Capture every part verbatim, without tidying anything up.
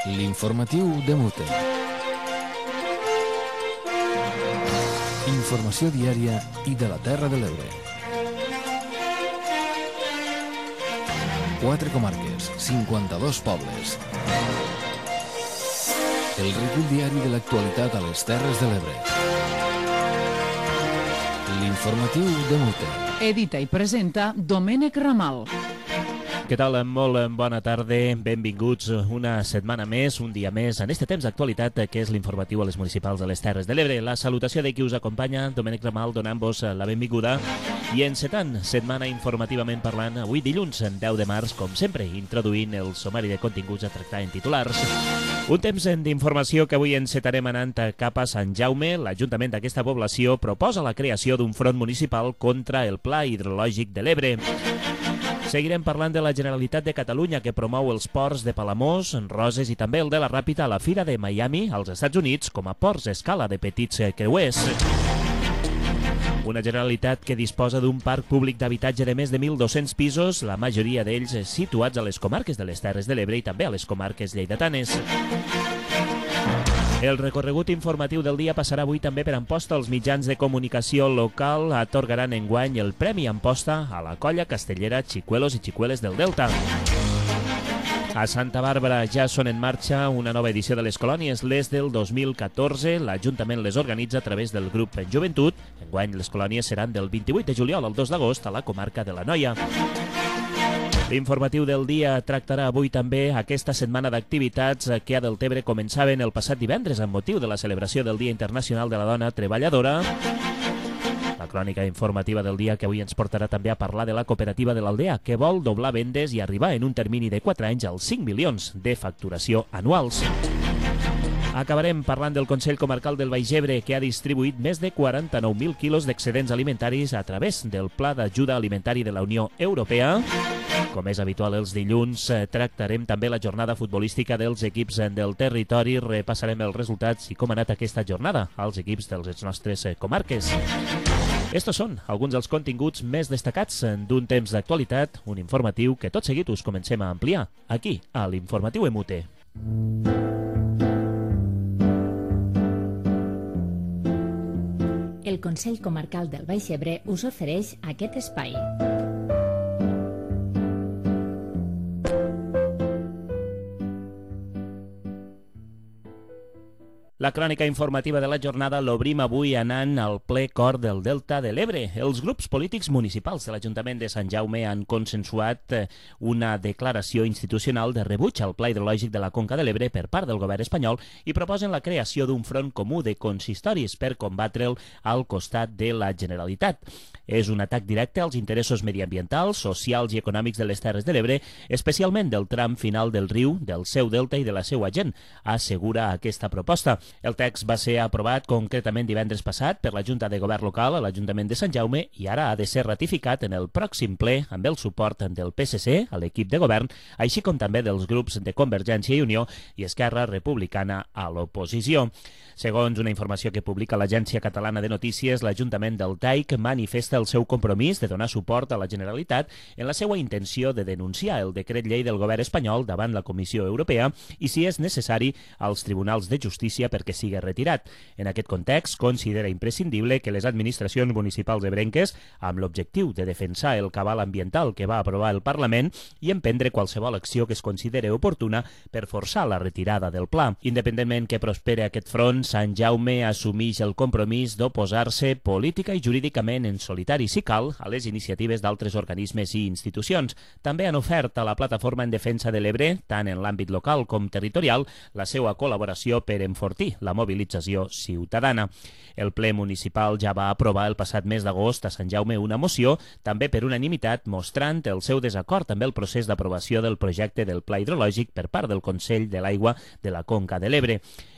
L'informatiu de Mute. Informació diària i de la Terra de l'Ebre. Quatre comarques, cinquanta-dos pobles. El recull diari de l'actualitat a les Terres de l'Ebre. L'informatiu de Mute. Edita i presenta Domènec Ramal. Què tal? Molt bona tarda, benvinguts una setmana més, un dia més, en este temps d'actualitat que és l'informatiu a les municipals de les Terres de l'Ebre. La salutació de qui us acompanya, Domènec Ramal, donant-vos la benvinguda i encetant setmana informativament parlant, avui dilluns, deu de març, com sempre, introduint el sumari de continguts a tractar en titulars. Un temps d'informació que avui encetarem anant cap a Sant Jaume. L'Ajuntament d'aquesta població proposa la creació d'un front municipal contra el Pla Hidrològic de l'Ebre. Seguirem parlant de la Generalitat de Catalunya, que promou els ports de Palamós, Roses i també el de la Ràpita a la Fira de Miami, als Estats Units, com a ports a escala de petits creuers. Una Generalitat que disposa d'un parc públic d'habitatge de més de mil dos-cents pisos, la majoria d'ells situats a les comarques de les Terres de l'Ebre i també a les comarques lleidatanes. El recorregut informatiu del dia passarà avui també per Amposta. Els mitjans de comunicació local atorgaran enguany el Premi Amposta a la colla castellera Xicuelos i Xicueles del Delta. A Santa Bàrbara ja són en marxa una nova edició de les colònies, les del dos mil catorze. L'Ajuntament les organitza a través del grup Joventut. Enguany les colònies seran del vint-i-vuit de juliol al dos d'agost a la comarca de l'Anoia. L'informatiu del dia tractarà avui també aquesta setmana d'activitats que a Deltebre començaven el passat divendres amb motiu de la celebració del Dia Internacional de la Dona Treballadora. La crònica informativa del dia que avui ens portarà també a parlar de la cooperativa de l'Aldea, que vol doblar vendes i arribar en un termini de quatre anys als cinc milions de facturació anuals. Acabarem parlant del Consell Comarcal del Baix Ebre, que ha distribuït més de quaranta-nou mil quilos d'excedents alimentaris a través del Pla d'Ajuda Alimentari de la Unió Europea. Com és habitual els dilluns, tractarem també la jornada futbolística dels equips del territori. Repassarem els resultats i com ha anat aquesta jornada als equips de les nostres comarques. Estos són alguns dels continguts més destacats d'un temps d'actualitat, un informatiu que tot seguit us comencem a ampliar aquí, a l'Informatiu Emute. El Consell Comarcal del Baix Ebre us ofereix aquest espai. La crònica informativa de la jornada l'obrim avui anant al ple cor del Delta de l'Ebre. Els grups polítics municipals de l'Ajuntament de Sant Jaume han consensuat una declaració institucional de rebuig al Pla Hidrològic de la Conca de l'Ebre per part del govern espanyol i proposen la creació d'un front comú de consistoris per combatre'l al costat de la Generalitat. És un atac directe als interessos mediambientals, socials i econòmics de les Terres de l'Ebre, especialment del tram final del riu, del seu delta i de la seva gent, assegura aquesta proposta. El text va ser aprovat concretament divendres passat per la Junta de Govern Local a l'Ajuntament de Sant Jaume i ara ha de ser ratificat en el pròxim ple amb el suport del P S C, a l'equip de govern, així com també dels grups de Convergència i Unió i Esquerra Republicana a l'oposició. Segons una informació que publica l'Agència Catalana de Notícies, l'Ajuntament del Taic manifesta el seu compromís de donar suport a la Generalitat en la seva intenció de denunciar el decret llei del govern espanyol davant la Comissió Europea i, si és necessari, als tribunals de justícia perquè sigui retirat. En aquest context, considera imprescindible que les administracions municipals ebrenques, amb l'objectiu de defensar el cabal ambiental que va aprovar el Parlament i emprendre qualsevol acció que es considere oportuna per forçar la retirada del pla. Independentment que prospere aquest front, Sant Jaume assumeix el compromís d'oposar-se política i jurídicament en solitari, si cal, a les iniciatives d'altres organismes i institucions. També han ofert a la Plataforma en Defensa de l'Ebre, tant en l'àmbit local com territorial, la seva col·laboració per enfortir la mobilització ciutadana. El ple municipal ja va aprovar el passat mes d'agost a Sant Jaume una moció, també per unanimitat, mostrant el seu desacord amb el procés d'aprovació del projecte del Pla Hidrològic per part del Consell de l'Aigua de la Conca de l'Ebre.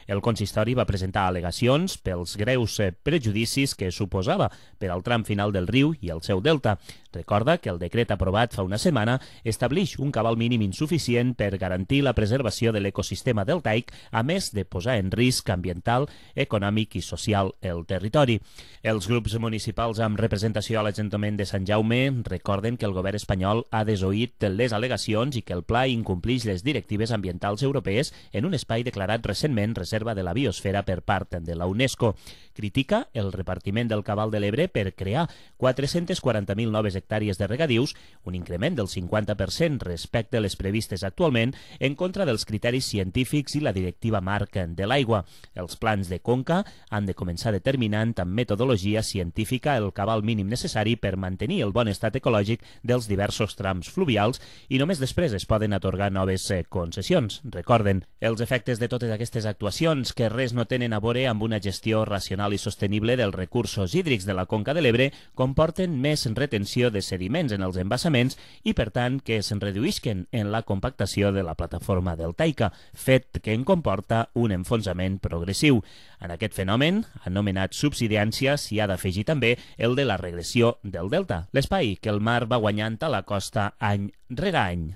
El consistori va presentar al·legacions pels greus prejudicis que suposava per al tram final del riu i el seu delta. Recorda que el decret aprovat fa una setmana estableix un cabal mínim insuficient per garantir la preservació de l'ecosistema deltaic, a més de posar en risc ambiental, econòmic i social el territori. Els grups municipals amb representació a l'Ajuntament de Sant Jaume recorden que el govern espanyol ha desoït les al·legacions i que el pla incompleix les directives ambientals europees en un espai declarat recentment reserva de la biosfera per part de la UNESCO. Critica el repartiment del cabal de l'Ebre per crear quatre-cents quaranta mil noves hectàrees de regadius, un increment del cinquanta per cent respecte a les previstes actualment, en contra dels criteris científics i la directiva marc de l'aigua. Els plans de conca han de començar determinant amb metodologia científica el cabal mínim necessari per mantenir el bon estat ecològic dels diversos trams fluvials i només després es poden atorgar noves concessions. Recorden, els efectes de totes aquestes actuacions, que res no tenen a veure amb una gestió racional i sostenible dels recursos hídrics de la conca de l'Ebre, comporten més retenció de sediments en els embassaments i, per tant, que es reduïsquen en la compactació de la plataforma deltaica, fet que en comporta un enfonsament progressiu. En aquest fenomen, anomenat subsidència, s'hi ha d'afegir també el de la regressió del delta, l'espai que el mar va guanyant a la costa any rere any.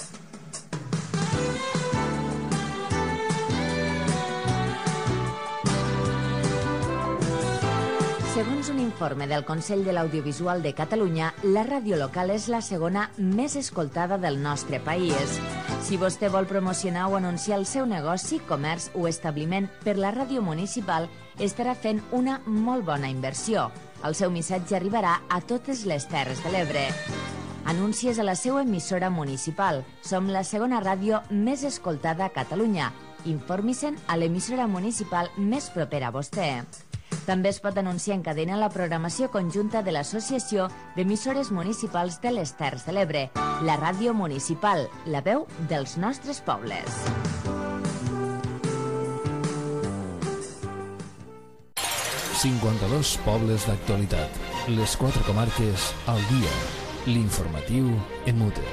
Segons un informe del Consell de l'Audiovisual de Catalunya, la ràdio local és la segona més escoltada del nostre país. Si vostè vol promocionar o anunciar el seu negoci, comerç o establiment per la ràdio municipal, estarà fent una molt bona inversió. El seu missatge arribarà a totes les Terres de l'Ebre. Anuncies a la seva emissora municipal. Som la segona ràdio més escoltada a Catalunya. Informi-se'n a l'emissora municipal més propera a vostè. També es pot anunciar en cadena la programació conjunta de l'Associació d'Emissores Municipals de les Terres de l'Ebre, la ràdio municipal, la veu dels nostres pobles. cinquanta-dos pobles d'actualitat. Les quatre comarques al dia. L'informatiu en mute.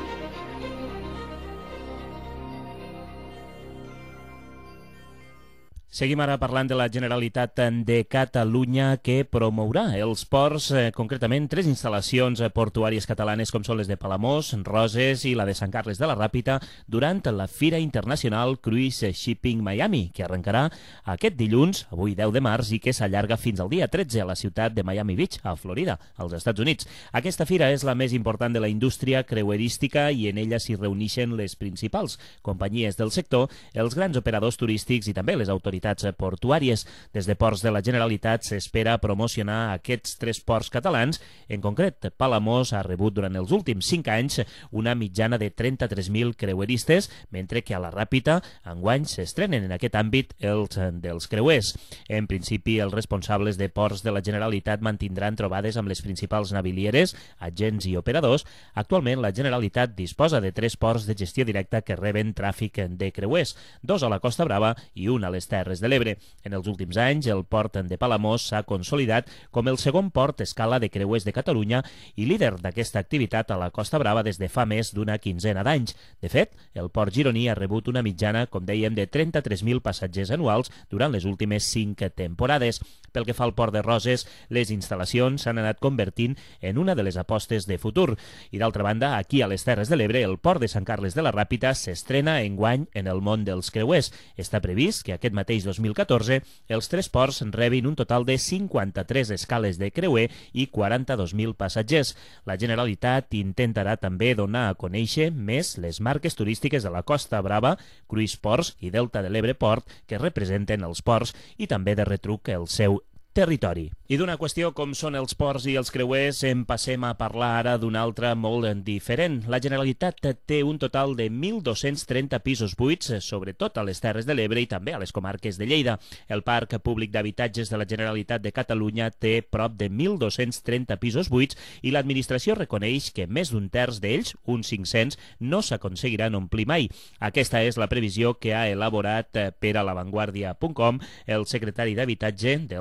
Seguim ara parlant de la Generalitat de Catalunya, que promourà els ports, eh, concretament tres instal·lacions portuàries catalanes com són les de Palamós, Roses i la de Sant Carles de la Ràpita durant la Fira Internacional Cruise Shipping Miami, que arrencarà aquest dilluns, avui deu de març, i que s'allarga fins al dia tretze a la ciutat de Miami Beach, a Florida, als Estats Units. Aquesta fira és la més important de la indústria creuerística i en ella s'hi reuneixen les principals companyies del sector, els grans operadors turístics i també les autoritats portuàries. Des de Ports de la Generalitat s'espera promocionar aquests tres ports catalans. En concret, Palamós ha rebut durant els últims cinc anys una mitjana de trenta-tres mil creueristes, mentre que a la Ràpita enguany s'estrenen en aquest àmbit els dels creuers. En principi, els responsables de Ports de la Generalitat mantindran trobades amb les principals navilieres, agents i operadors. Actualment, la Generalitat disposa de tres ports de gestió directa que reben tràfic de creuers, dos a la Costa Brava i un a les Terres de l'Ebre. En els últims anys, el port de Palamós s'ha consolidat com el segon port escala de creuers de Catalunya i líder d'aquesta activitat a la Costa Brava des de fa més d'una quinzena d'anys. De fet, el port gironí ha rebut una mitjana, com dèiem, de trenta-tres mil passatgers anuals durant les últimes cinc temporades. Pel que fa al port de Roses, les instal·lacions s'han anat convertint en una de les apostes de futur. I d'altra banda, aquí a les Terres de l'Ebre, el port de Sant Carles de la Ràpita s'estrena enguany en el món dels creuers. Està previst que aquest mateix dos mil catorze els tres ports rebin un total de cinquanta-tres escales de creuer i quaranta-dos mil passatgers. La Generalitat intentarà també donar a conèixer més les marques turístiques de la Costa Brava, Cruise Ports i Delta de l'Ebre Port, que representen els ports i també de retruc el seu territori. I d'una qüestió com són els ports i els creuers en passem a parlar ara d'una altra molt diferent. La Generalitat té un total de mil dos-cents trenta pisos buits, sobretot a les Terres de l'Ebre i també a les comarques de Lleida. El Parc Públic d'Habitatges de la Generalitat de Catalunya té prop de mil dos-cents trenta pisos buits i l'administració reconeix que més d'un terç d'ells, uns cinc-cents, no s'aconseguiran omplir mai. Aquesta és la previsió que ha elaborat per a lavanguardia punt com el secretari d'Habitatge del Departament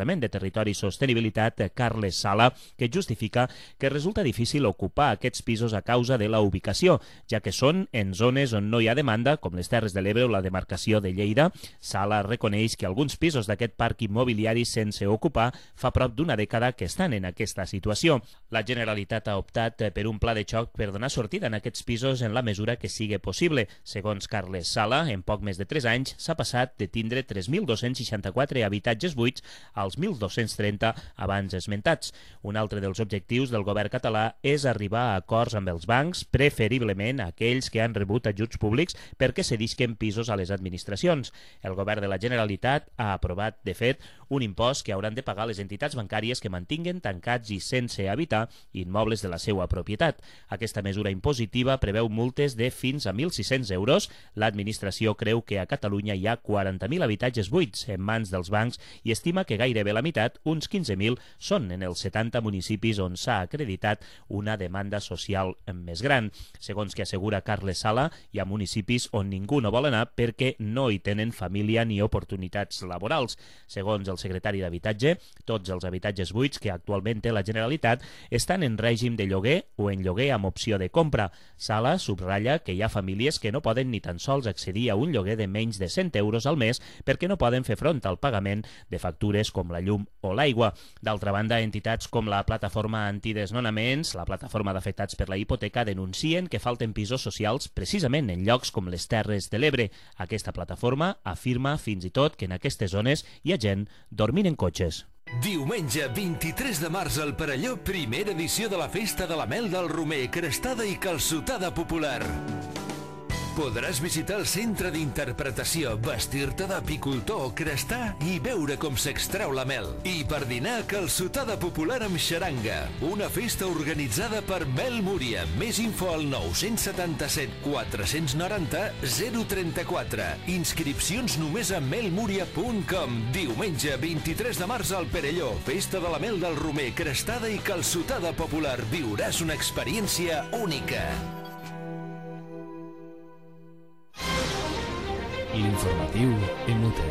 Departament de Territori i Sostenibilitat, Carles Sala, que justifica que resulta difícil ocupar aquests pisos a causa de la ubicació, ja que són en zones on no hi ha demanda, com les Terres de l'Ebre o la demarcació de Lleida. Sala reconeix que alguns pisos d'aquest parc immobiliari sense ocupar fa prop d'una dècada que estan en aquesta situació. La Generalitat ha optat per un pla de xoc per donar sortida en aquests pisos en la mesura que sigui possible. Segons Carles Sala, en poc més de tres anys s'ha passat de tindre tres mil dos-cents seixanta-quatre habitatges buits als mil dos-cents trenta abans esmentats. Un altre dels objectius del govern català és arribar a acords amb els bancs, preferiblement aquells que han rebut ajuts públics perquè cedisquen pisos a les administracions. El govern de la Generalitat ha aprovat, de fet, un impost que hauran de pagar les entitats bancàries que mantinguen tancats i sense habitar immobles de la seva propietat. Aquesta mesura impositiva preveu multes de fins a mil sis-cents euros. L'administració creu que a Catalunya hi ha quaranta mil habitatges buits en mans dels bancs i estima que gairebé la meitat, uns quinze mil, són en els setanta municipis on s'ha acreditat una demanda social més gran. Segons que assegura Carles Sala, hi ha municipis on ningú no vol anar perquè no hi tenen família ni oportunitats laborals. Segons el secretari d'Habitatge, tots els habitatges buits que actualment té la Generalitat estan en règim de lloguer o en lloguer amb opció de compra. Sala subratlla que hi ha famílies que no poden ni tan sols accedir a un lloguer de menys de cent euros al mes perquè no poden fer front al pagament de factures com la llum o l'aigua. D'altra banda, entitats com la Plataforma Antidesnonaments, la Plataforma d'Afectats per la Hipoteca, denuncien que falten pisos socials precisament en llocs com les Terres de l'Ebre. Aquesta plataforma afirma fins i tot que en aquestes zones hi ha gent dormint en cotxes. Diumenge vint-i-tres de març al Perelló, primera edició de la Festa de la Mel del Romer, crestada i calçotada popular. Podràs visitar el centre d'interpretació, vestir-te d'apicultor, crestar i veure com s'extreu la mel. I per dinar, calçotada popular amb xaranga. Una festa organitzada per Mel Múria. Més info al nou setanta-set quatre noranta zero trenta-quatre. Inscripcions només a melmuria punt com. Diumenge vint-i-tres de març al Perelló. Festa de la Mel del Romer, crestada i calçotada popular. Viuràs una experiència única. L'informatiu en Mute.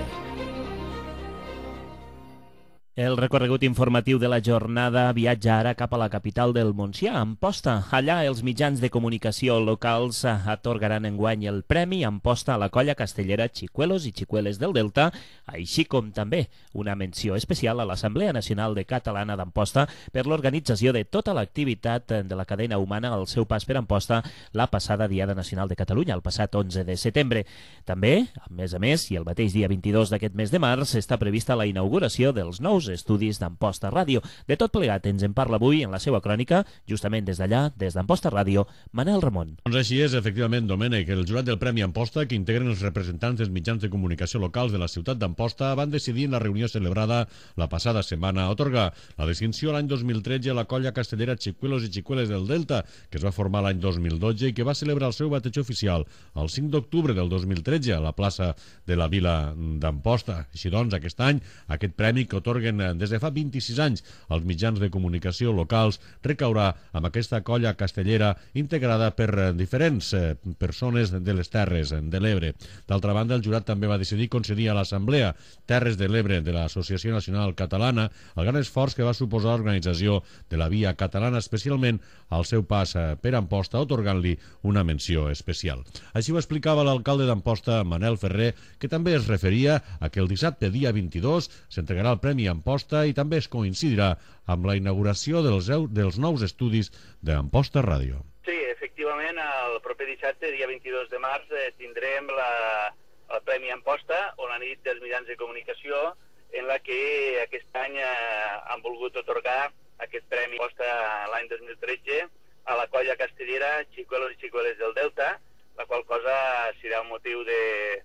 El recorregut informatiu de la jornada viatja ara cap a la capital del Montsià, Amposta. Allà els mitjans de comunicació locals atorgaran enguany el Premi Amposta a la colla castellera Xicuelos i Xicueles del Delta, així com també una menció especial a l'Assemblea Nacional de Catalana d'Amposta per l'organització de tota l'activitat de la cadena humana al seu pas per Amposta la passada Diada Nacional de Catalunya, el passat onze de setembre. També, a més a més, i el mateix dia vint-i-dos d'aquest mes de març, està prevista la inauguració dels nous estudis d'Amposta Ràdio. De tot plegat ens en parla avui en la seva crònica, justament des d'allà, des d'Amposta Ràdio, Manel Ramon. Doncs així és, efectivament, Domènec. El jurat del Premi Amposta, que integren els representants dels mitjans de comunicació locals de la ciutat d'Amposta, van decidir en la reunió celebrada la passada setmana otorgar la distinció l'any dos mil tretze a la colla castellera Xicuelos i Xicueles del Delta, que es va formar l'any dos mil dotze i que va celebrar el seu bateig oficial el cinc d'octubre del dos mil tretze a la plaça de la vila d'Amposta. Així doncs, aquest any, aquest premi que otorguen des de fa vint-i-sis anys als mitjans de comunicació locals recaurà amb aquesta colla castellera integrada per diferents persones de les Terres de l'Ebre. D'altra banda, el jurat també va decidir concedir a l'Assemblea Terres de l'Ebre de l'Associació Nacional Catalana el gran esforç que va suposar l'organització de la Via Catalana, especialment al seu pas per Amposta, otorgant-li una menció especial. Així ho explicava l'alcalde d'Amposta, Manel Ferrer, que també es referia a que el dissabte, dia vint-i-dos, s'entregarà el Premi Amposta i també es coincidirà amb la inauguració dels, dels nous estudis d'Amposta Ràdio. Sí, efectivament, el proper dissabte, dia vint-i-dos de març, eh, tindrem la, el Premi Amposta, o la nit dels mitjans de comunicació, en la que aquest any eh, han volgut otorgar aquest Premi Amposta l'any dos mil tretze a la colla castellera Xicuelos i Xicueles del Delta, la qual cosa serà un motiu de,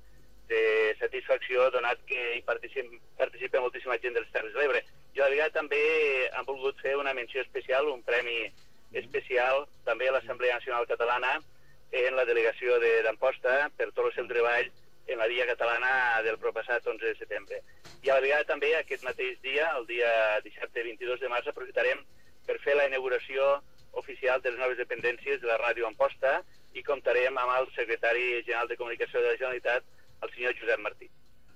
de satisfacció, donat que hi participa, participa moltíssima gent dels Terres de l'Ebre. I a la vegada també han volgut fer una menció especial, un premi especial, també a l'Assemblea Nacional Catalana, en la delegació d'Amposta, per tot el seu treball en la Via Catalana del proppassat onze de setembre. I a la vegada també aquest mateix dia, el dia dissabte vint-i-dos de març, aprofitarem per fer la inauguració oficial de les noves dependències de la Ràdio Amposta i comptarem amb el secretari general de Comunicació de la Generalitat, el senyor Josep Martí.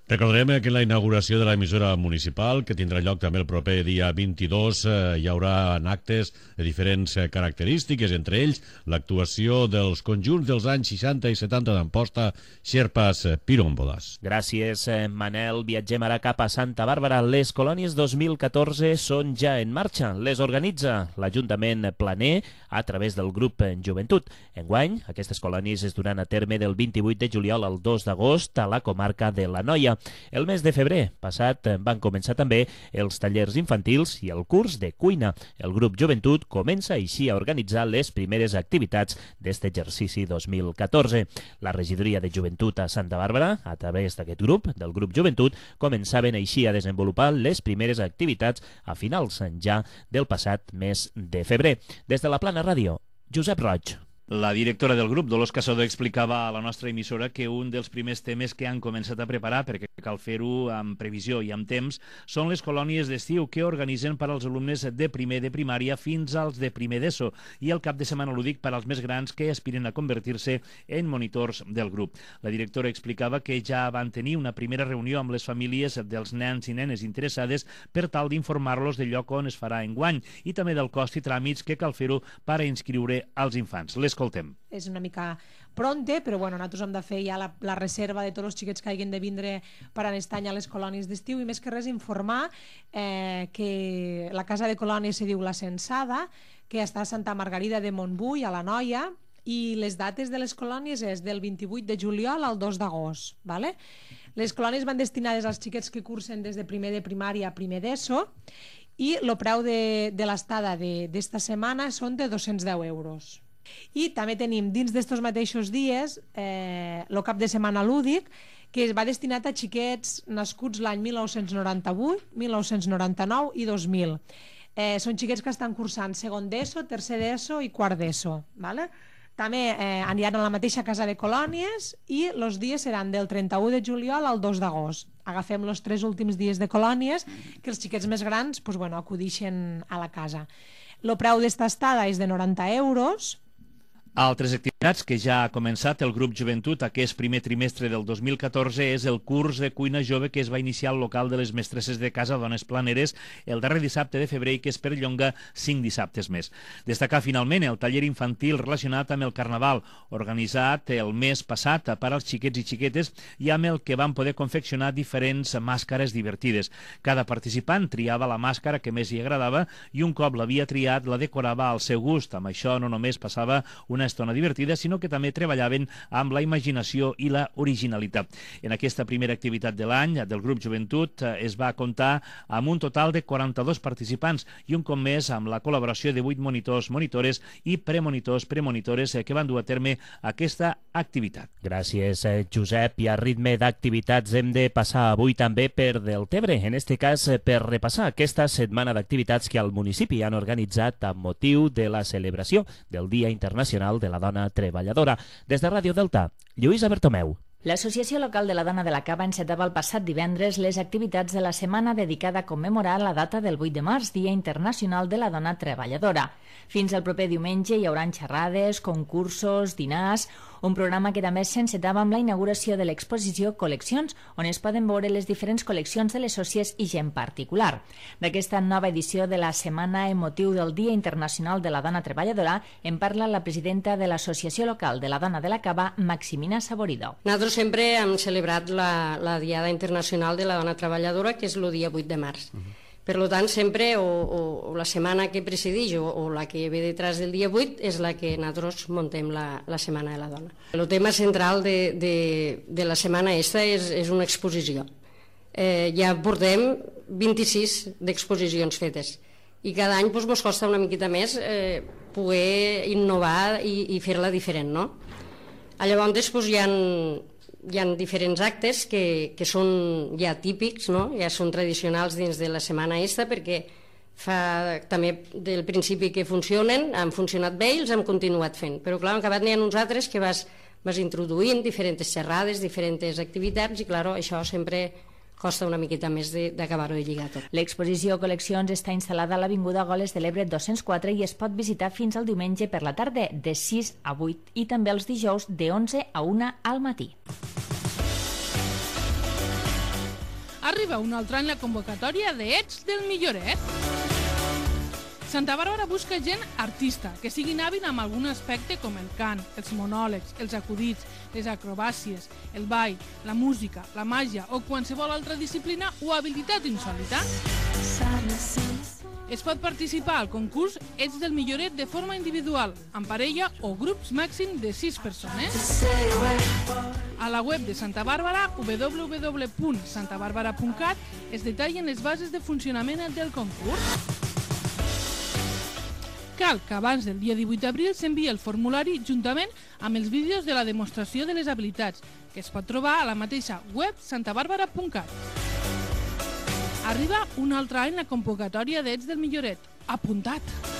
Recordarem que en la inauguració de l'emissora municipal, que tindrà lloc també el proper dia vint-i-dos, eh, hi haurà actes de diferents eh, característiques, entre ells l'actuació dels conjunts dels anys seixanta i setanta d'Amposta, Xerpas eh, Piròmboles. Gràcies, eh, Manel. Viatgem ara cap a Santa Bàrbara. Les colònies dos mil catorze són ja en marxa. Les organitza l'Ajuntament Planer a través del grup Joventut. Enguany, aquestes colònies es duran a terme del vint-i-vuit de juliol al dos d'agost a la comarca de l'Anoia. El mes de febrer passat van començar també els tallers infantils i el curs de cuina. El grup Joventut comença així a organitzar les primeres activitats d'aquest exercici dos mil catorze. La regidoria de Joventut a Santa Bàrbara, a través d'aquest grup, del grup Joventut, començaven així a desenvolupar les primeres activitats a finals ja del passat mes de febrer. Des de la Plana Ràdio, Josep Roig. La directora del grup, Dolors Casado, explicava a la nostra emissora que un dels primers temes que han començat a preparar, perquè cal fer-ho amb previsió i amb temps, són les colònies d'estiu que organitzen per als alumnes de primer de primària fins als de primer d'ESO i el cap de setmana lúdic per als més grans que aspiren a convertir-se en monitors del grup. La directora explicava que ja van tenir una primera reunió amb les famílies dels nens i nenes interessades per tal d'informar-los del lloc on es farà enguany i també del cost i tràmits que cal fer-ho per a inscriure als infants. Les Escoltem. És una mica pronte, però bueno, nosaltres hem de fer ja la, la reserva de tots els xiquets que hagin de vindre per aquest any a les colònies d'estiu i més que res informar eh, que la casa de colònies se diu La Censada, que està a Santa Margarida de Montbui, a l'Anoia, i les dates de les colònies és del vint-i-vuit de juliol al dos d'agost. ¿Vale? Les colònies van destinades als xiquets que cursen des de primer de primària a primer d'ESO i el preu de, de l'estada d'esta setmana són de dos-cents deu euros. I també tenim dins d'estos mateixos dies eh, el cap de setmana lúdic, que es va destinat a xiquets nascuts l'any mil nou-cents noranta-vuit, mil nou-cents noranta-nou i dos mil. Eh, són xiquets que estan cursant segon d'ESO, tercer d'ESO i quart d'ESO. ¿Vale? També eh, aniran a la mateixa casa de colònies i els dies seran del trenta-u de juliol al dos d'agost. Agafem els tres últims dies de colònies que els xiquets més grans pues, bueno, acudixen a la casa. El preu d'esta estada és de noranta euros. Altres activitats que ja ha començat el grup Joventut aquest primer trimestre del dos mil catorze és el curs de cuina jove que es va iniciar al local de les mestresses de casa Dones Planeres el darrer dissabte de febrer i que es perllonga cinc dissabtes més. Destacar finalment el taller infantil relacionat amb el Carnaval, organitzat el mes passat per als xiquets i xiquetes i amb el que van poder confeccionar diferents màscares divertides. Cada participant triava la màscara que més li agradava i un cop l'havia triat la decorava al seu gust. Amb això no només passava una estona divertida, sinó que també treballaven amb la imaginació i la originalitat. En aquesta primera activitat de l'any del grup Joventut es va comptar amb un total de quaranta-dos participants i un cop més amb la col·laboració de vuit monitors, monitores i premonitors, premonitores que van dur a terme aquesta activitat. Gràcies, Josep. I a ritme d'activitats hem de passar avui també per Deltebre, en este cas per repassar aquesta setmana d'activitats que al municipi han organitzat amb motiu de la celebració del Dia Internacional de la Dona Treballadora. Des de Ràdio Delta, Lluïsa Bertomeu. L'Associació Local de la Dona de la Cava encetava el passat divendres les activitats de la setmana dedicada a commemorar la data del vuit de març, Dia Internacional de la Dona Treballadora. Fins al proper diumenge hi haurà xerrades, concursos, dinars, un programa que també s'encetava amb la inauguració de l'exposició Col·leccions, on es poden veure les diferents col·leccions de les sòcies i gent particular. D'aquesta nova edició de la setmana en motiu del Dia Internacional de la Dona Treballadora en parla la presidenta de l'Associació Local de la Dona de la Cava, Maximina Saborido. Nosaltres sempre hem celebrat la, la Diada Internacional de la Dona Treballadora, que és el dia vuit de març. Uh -huh. Per tant, sempre, o, o, o la setmana que presideix o, o la que ve detrás del dia vuit és la que nosaltres montem la, la Setmana de la Dona. El tema central de, de, de la setmana esta és, és una exposició. Eh, ja portem vint-i-sis d'exposicions fetes i cada any doncs, ens costa una miqueta més eh, poder innovar i, i fer-la diferent, no? Llavors doncs, hi ha hi ha diferents actes que, que són ja típics, no? Ja són tradicionals dins de la setmana esta, perquè fa també del principi que funcionen, han funcionat bé i els hem continuat fent. Però clar, en acabat n'hi ha uns altres que vas, vas introduint diferents xerrades, diferents activitats i clar, això sempre costa una miqueta més d'acabar-ho de lligar tot. L'exposició Col·leccions està instal·lada a l'Avinguda Goles de l'Ebre dos-cents quatre i es pot visitar fins al diumenge per la tarda de sis a vuit i també els dijous de onze a una al matí. arriba un altre any la convocatòria d'Ets del Milloret. Santa Bàrbara busca gent artista, que siguin hàbil amb algun aspecte com el cant, els monòlegs, els acudits, les acrobàcies, el ball, la música, la màgia o qualsevol altra disciplina o habilitat insòlita. Es pot participar al concurs Ets del Milloret de forma individual, en parella o grups màxim de sis persones. A la web de Santa Bàrbara, w w w punt santa bàrbara punt cat, es detallen les bases de funcionament del concurs. Cal que abans del dia divuit d'abril s'enviï el formulari juntament amb els vídeos de la demostració de les habilitats, que es pot trobar a la mateixa web santa bàrbara punt cat. Arriba un altre any la convocatòria d'Ets del Milloret. Apuntat!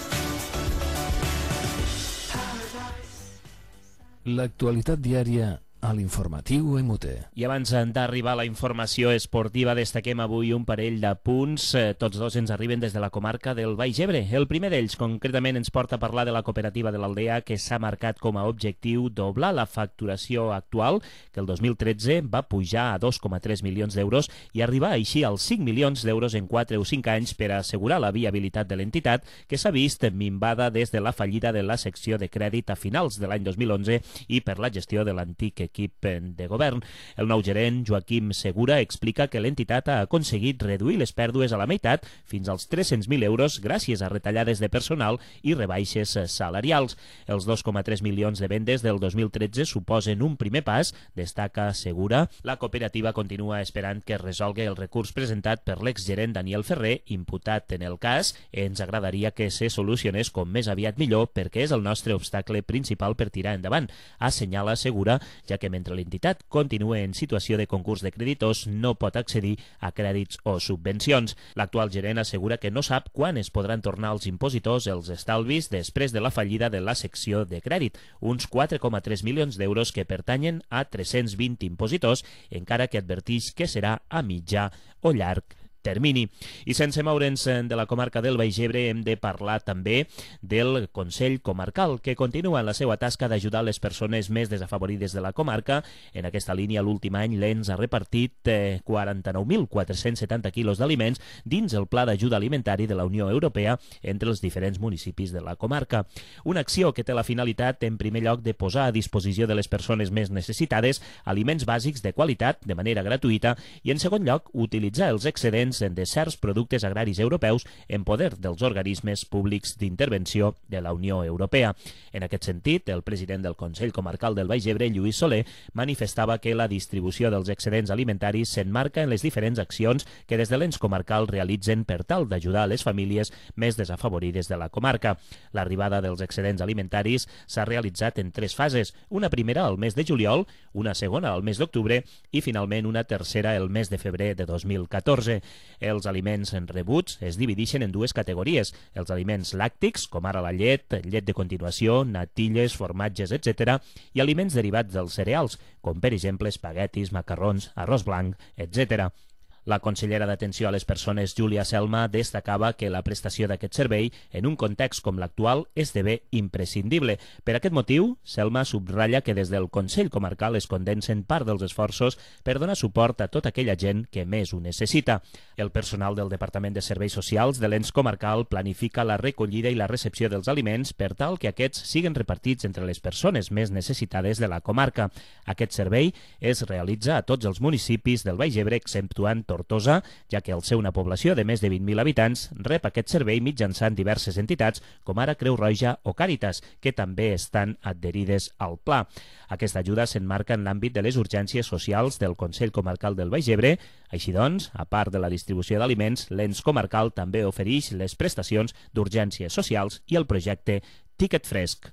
L'actualitat diària a l'informatiu M T. I abans d'arribar a la informació esportiva, destaquem avui un parell de punts. Tots dos ens arriben des de la comarca del Baix Ebre. El primer d'ells, concretament, ens porta a parlar de la cooperativa de l'Aldea, que s'ha marcat com a objectiu doblar la facturació actual, que el dos mil tretze va pujar a dos coma tres milions d'euros i arribar així als cinc milions d'euros en quatre o cinc anys per assegurar la viabilitat de l'entitat, que s'ha vist minvada des de la fallida de la secció de crèdit a finals de l'any dos mil onze i per la gestió de l'antic equip de govern. El nou gerent, Joaquim Segura, explica que l'entitat ha aconseguit reduir les pèrdues a la meitat fins als tres-cents mil euros gràcies a retallades de personal i rebaixes salarials. Els dos coma tres milions de vendes del dos mil tretze suposen un primer pas, destaca Segura. La cooperativa continua esperant que es resolgui el recurs presentat per l'exgerent Daniel Ferrer, imputat en el cas. Ens agradaria que se solucionés com més aviat millor perquè és el nostre obstacle principal per tirar endavant, assenyala Segura, ja que mentre l'entitat continua en situació de concurs de creditors no pot accedir a crèdits o subvencions. L'actual gerent assegura que no sap quan es podran tornar als impositors els estalvis després de la fallida de la secció de crèdit, uns quatre coma tres milions d'euros que pertanyen a tres-cents vint impositors, encara que advertix que serà a mitjà o llarg termini. I sense moure'ns de la comarca del Baix Ebre hem de parlar també del Consell Comarcal, que continua en la seva tasca d'ajudar les persones més desafavorides de la comarca. En aquesta línia, l'últim any l'Ens ha repartit eh, quaranta-nou mil quatre-cents setanta quilos d'aliments dins el Pla d'Ajuda Alimentari de la Unió Europea entre els diferents municipis de la comarca. Una acció que té la finalitat, en primer lloc, de posar a disposició de les persones més necessitades aliments bàsics de qualitat de manera gratuïta i, en segon lloc, utilitzar els excedents de certs productes agraris europeus en poder dels organismes públics d'intervenció de la Unió Europea. En aquest sentit, el president del Consell Comarcal del Baix Ebre, Lluís Soler, manifestava que la distribució dels excedents alimentaris s'enmarca en les diferents accions que des de l'ens comarcal realitzen per tal d'ajudar a les famílies més desafavorides de la comarca. L'arribada dels excedents alimentaris s'ha realitzat en tres fases, una primera al mes de juliol, una segona al mes d'octubre i finalment una tercera el mes de febrer de dos mil catorze. Els aliments rebuts es divideixen en dues categories, els aliments làctics, com ara la llet, llet de continuació, natilles, formatges, etcètera, i aliments derivats dels cereals, com per exemple espaguetis, macarrons, arròs blanc, etcètera. La consellera d'Atenció a les Persones, Júlia Selma, destacava que la prestació d'aquest servei, en un context com l'actual, esdevé imprescindible. Per aquest motiu, Selma subratlla que des del Consell Comarcal es condensen part dels esforços per donar suport a tota aquella gent que més ho necessita. El personal del Departament de Serveis Socials de l'ens comarcal planifica la recollida i la recepció dels aliments per tal que aquests siguen repartits entre les persones més necessitades de la comarca. Aquest servei es realitza a tots els municipis del Baix Ebre, exceptuant Tortosa, ja que al ser una població de més de vint mil habitants, rep aquest servei mitjançant diverses entitats, com ara Creu Roja o Càritas, que també estan adherides al pla. Aquesta ajuda s'enmarca en l'àmbit de les urgències socials del Consell Comarcal del Baix Ebre. Així doncs, a part de la distribució d'aliments, l'ens comarcal també ofereix les prestacions d'urgències socials i el projecte Tiquet Fresc.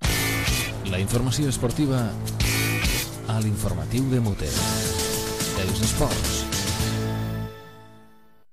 La informació esportiva a l'informatiu de Mote. Els esports.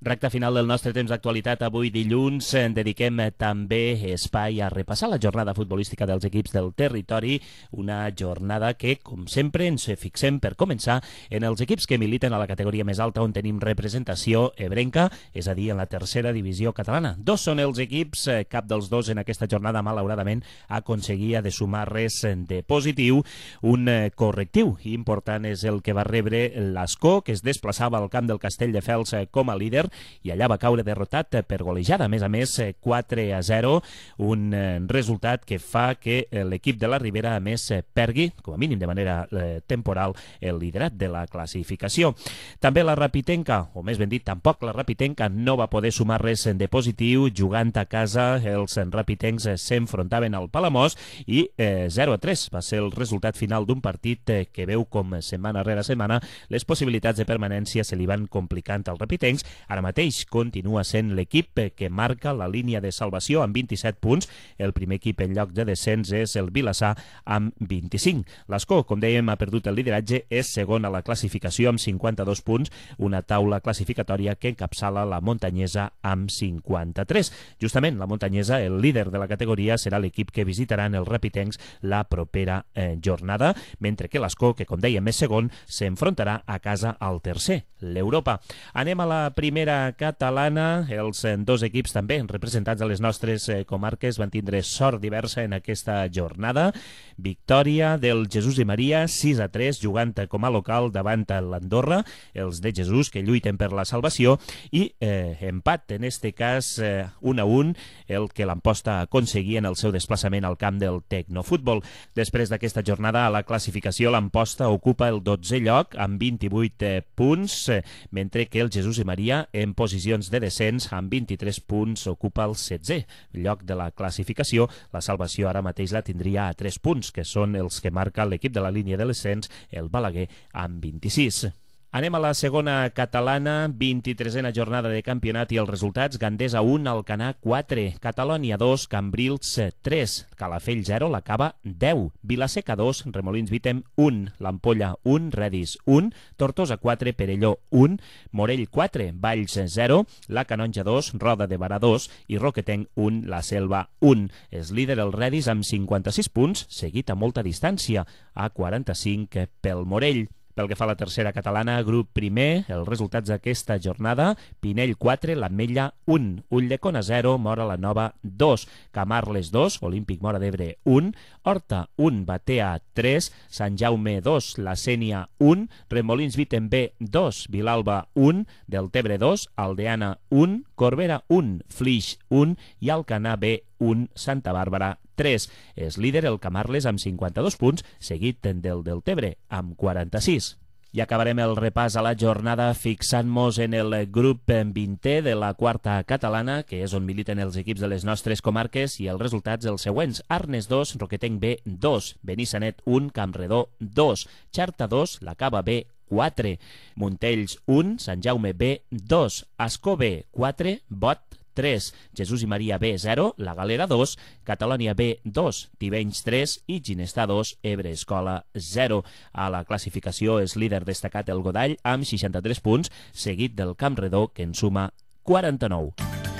Recte final del nostre temps d'actualitat avui dilluns. Dediquem també espai a repassar la jornada futbolística dels equips del territori, una jornada que, com sempre, ens fixem per començar en els equips que militen a la categoria més alta on tenim representació ebrenca, és a dir, en la tercera divisió catalana. Dos són els equips, cap dels dos en aquesta jornada malauradament aconseguia de sumar res de positiu. Un correctiu important és el que va rebre l'Ascó, que es desplaçava al camp del Castelldefels com a líder i allà va caure derrotat per golejada, a més a més quatre a zero, un resultat que fa que l'equip de la Ribera a més pergui, com a mínim de manera eh, temporal, el liderat de la classificació. També la Rapitenca, o més ben dit, tampoc la Rapitenca no va poder sumar res de positiu. Jugant a casa, els rapitencs s'enfrontaven al Palamós i eh, zero a tres va ser el resultat final d'un partit eh, que veu com setmana rere setmana les possibilitats de permanència se li van complicant als rapitencs. Ara mateix continua sent l'equip que marca la línia de salvació amb vint-i-set punts. El primer equip en lloc de descens és el Vilassar amb vint-i-cinc. L'Ascó, com dèiem, ha perdut el lideratge, és segon a la classificació amb cinquanta-dos punts, una taula classificatòria que encapçala la Montanyesa amb cinquanta-tres. Justament, la Montanyesa, el líder de la categoria, serà l'equip que visitaran els rapitencs la propera eh, jornada, mentre que l'Ascó, que com dèiem és segon, s'enfrontarà a casa al tercer, l'Europa. Anem a la primera catalana. Els eh, dos equips també representats a les nostres eh, comarques van tindre sort diversa en aquesta jornada. Victòria del Jesús i Maria, sis a tres, jugant com a local davant l'Andorra, els de Jesús que lluiten per la salvació, i eh, empat, en este cas eh, un a un, el que l'Amposta aconseguia en el seu desplaçament al camp del Tecnofutbol. Després d'aquesta jornada a la classificació, l'Amposta ocupa el dotzè lloc amb vint-i-vuit eh, punts, eh, mentre que el Jesús i Maria, en posicions de descens, amb vint-i-tres punts, ocupa el setzè lloc de la classificació. La salvació ara mateix la tindria a tres punts, que són els que marca l'equip de la línia de l'ascens, el Balaguer, amb vint-i-sis. Anem a la segona catalana, vint-i-tresena jornada de campionat i els resultats. Gandesa un, Alcanar quatre, Catalònia dos, Cambrils tres, Calafell zero, la Cava deu, Vilaseca dos, Remolins Vítem un, l'Ampolla un, Redis un, Tortosa quatre, Perelló un, Morell quatre, Valls zero, la Canonja dos, Roda de Barà dos i Roquetenc un, la Selva un. És líder el Redis amb cinquanta-sis punts, seguit a molta distància, a quaranta-cinc pel Morell. Pel que fa a la tercera catalana, grup primer, els resultats d'aquesta jornada: Pinell quatre, l'Ametlla un, Ulldecona zero, Móra la Nova dos, Camarles dos, Olímpic Móra d'Ebre un, Horta un, Batea tres, Sant Jaume dos, La Sénia un, Remolins Vítem B dos, Vilalba un, Deltebre dos, Aldeana un, Corbera un, Flix un i Alcanar B un, Santa Bàrbara tres. És líder el Camarles amb cinquanta-dos punts, seguit del Deltebre amb quaranta-sis. I acabarem el repàs a la jornada fixant-nos en el grup vintè de la quarta catalana, que és on militen els equips de les nostres comarques, i els resultats els següents: Arnes dos, Roquetenc B dos, Benissanet un, Campredó dos, Xarta dos, la Cava B quatre, Montells un, Sant Jaume B dos, Ascó B quatre, Bot tres, Jesús i Maria B zero, La Galera dos, Catalònia B dos, Tivenys tres i Ginestà dos, Ebre Escola zero. A la classificació és líder destacat el Godall amb seixanta-tres punts, seguit del Campredó, que en suma quaranta-nou.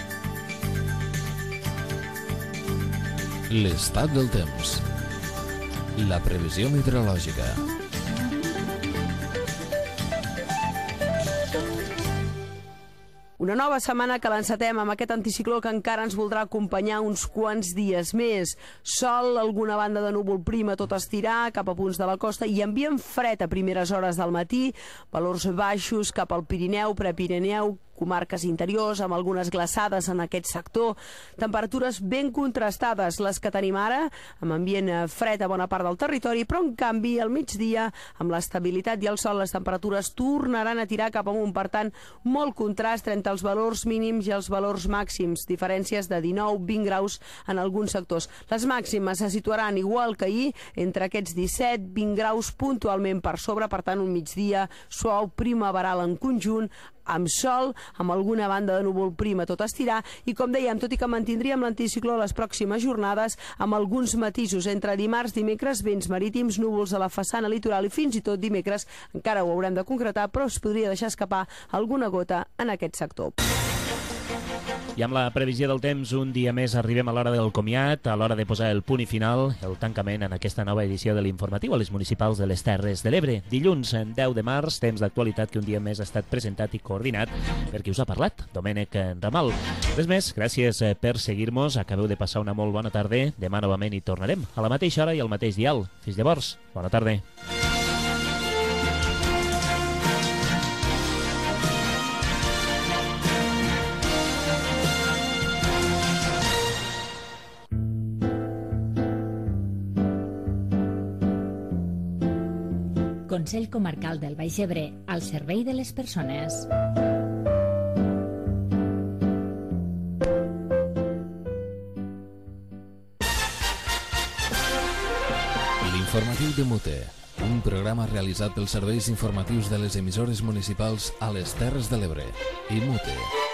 L'estat del temps. La previsió meteorològica. Una nova setmana que l'encetem amb aquest anticicló que encara ens voldrà acompanyar uns quants dies més. Sol, alguna banda de núvol prima tot estirar cap a punts de la costa i ambient fred a primeres hores del matí, valors baixos cap al Pirineu, Prepirineu, comarques interiors, amb algunes glaçades en aquest sector, temperatures ben contrastades les que tenim ara, amb ambient fred a bona part del territori, però en canvi al migdia, amb l'estabilitat i el sol, les temperatures tornaran a tirar cap amunt, per tant, molt contrast entre els valors mínims i els valors màxims, diferències de dinou a vint graus en alguns sectors. Les màximes se situaran igual que ahir, entre aquests disset a vint graus puntualment per sobre, per tant, un migdia suau primaveral en conjunt, amb sol, amb alguna banda de núvol prim a tot estirar, i com dèiem, tot i que mantindríem l'anticicló les pròximes jornades, amb alguns matisos entre dimarts, dimecres, vents marítims, núvols a la façana litoral i fins i tot dimecres, encara ho haurem de concretar, però es podria deixar escapar alguna gota en aquest sector. I amb la previsió del temps, un dia més arribem a l'hora del comiat, a l'hora de posar el punt i final, el tancament en aquesta nova edició de l'informatiu a les municipals de les Terres de l'Ebre. Dilluns, deu de març, temps d'actualitat que un dia més ha estat presentat i coordinat per qui us ha parlat, Domènec Ramal. Res més, gràcies per seguir-nos, acabeu de passar una molt bona tarda, demà novament hi tornarem, a la mateixa hora i al mateix dial. Fins llavors, bona tarda. Consell Comarcal del Baix Ebre, al servei de les persones. L'informatiu de Mute, un programa realitzat pels serveis informatius de les emissores municipals a les Terres de l'Ebre i Mute.